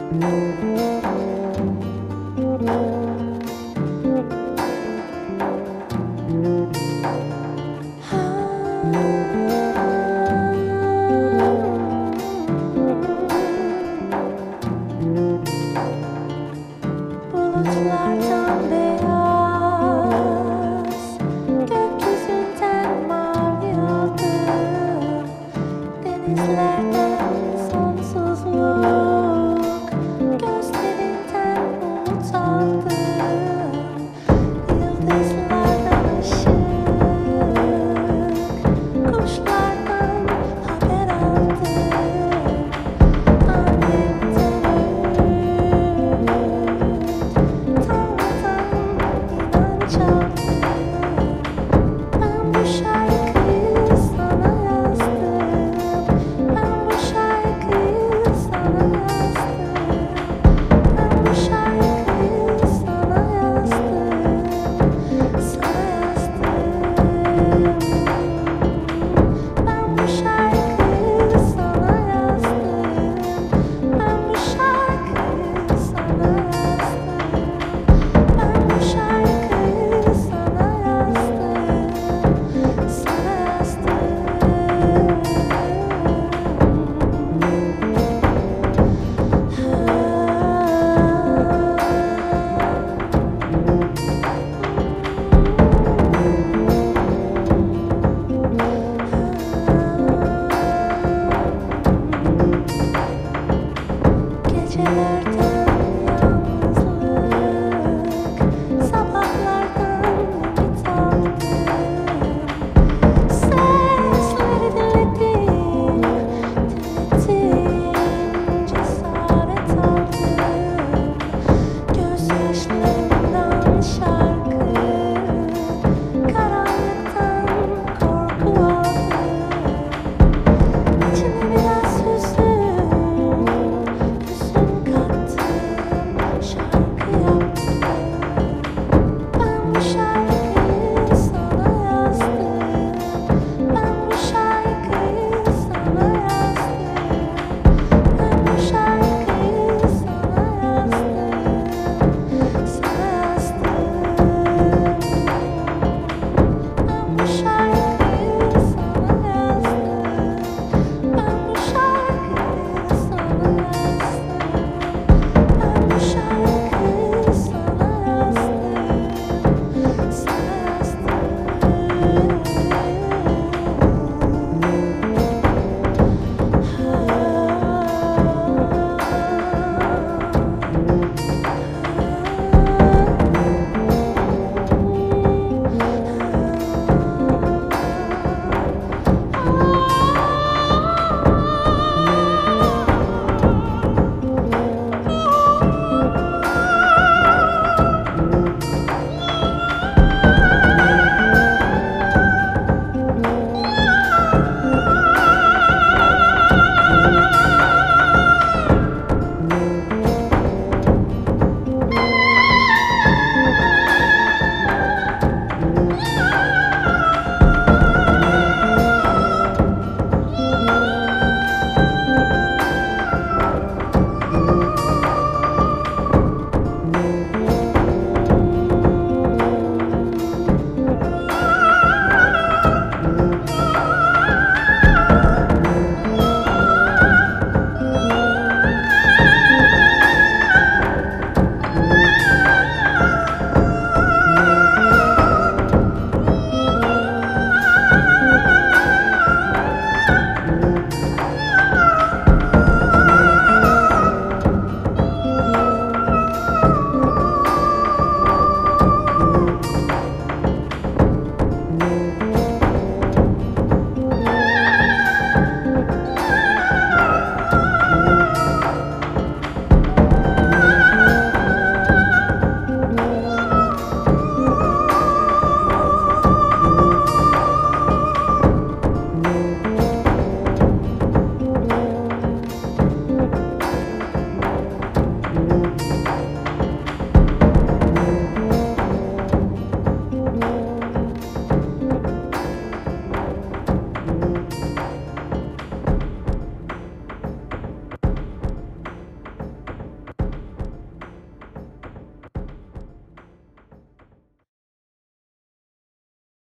Bulutlardan beyaz, gökyüzünden mavi aldım. Denizlerden sonsuzluk, gözlerinden umut aldım. Yıldızlardan ışık, kuşlardan haber aldım. Alemden Tanrı'dan inanç aldım. Ben bu şarkıyı sana yazdım. Ben bu şarkıyı sana yazdım. Ben bu şarkıyı sana yazdım. Sana yazdım. Ben bu şarkıyı sana yazdım. Ben bu şarkıyı sana yazdım. Ben bu şarkıyı sana yazdım. Sana yazdım. Gecelerden